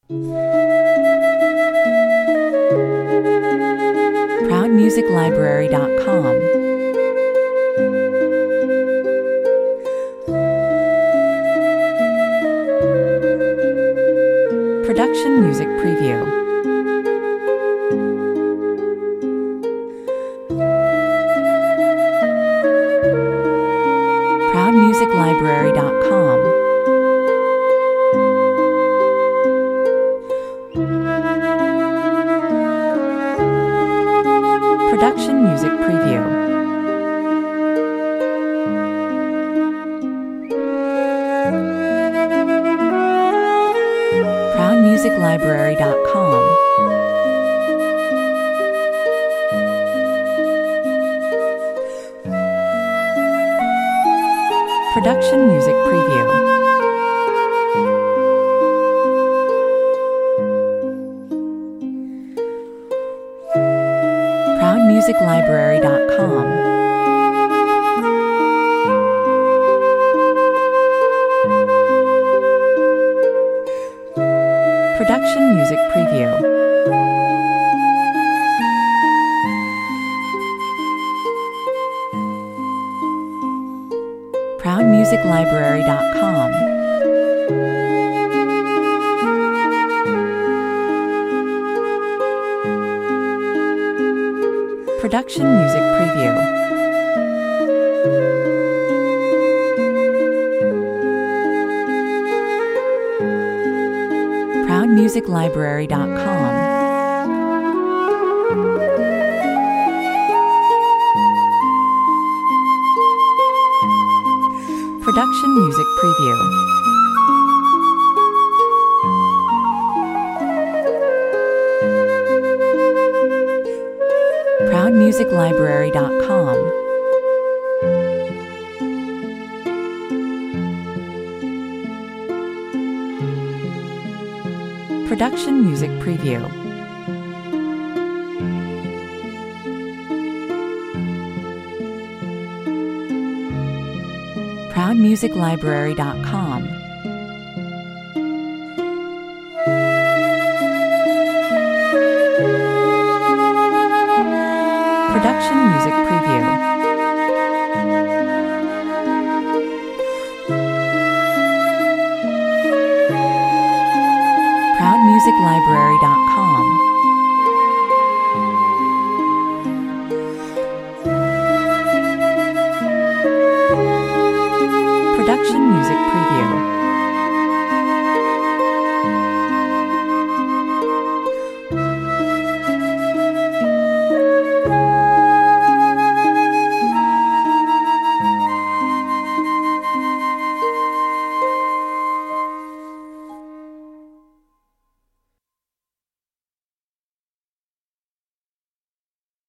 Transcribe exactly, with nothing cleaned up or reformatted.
proud music library dot com. Production music preview. proud music library dot com. Production music preview. proud music library dot com. Production music preview. proud music library dot com. Production music preview. proud music library dot com. Production music preview. proud music library dot com. Production music preview. proud music library dot com. Production music preview. proud music library dot com. Production music preview. proud music library dot com.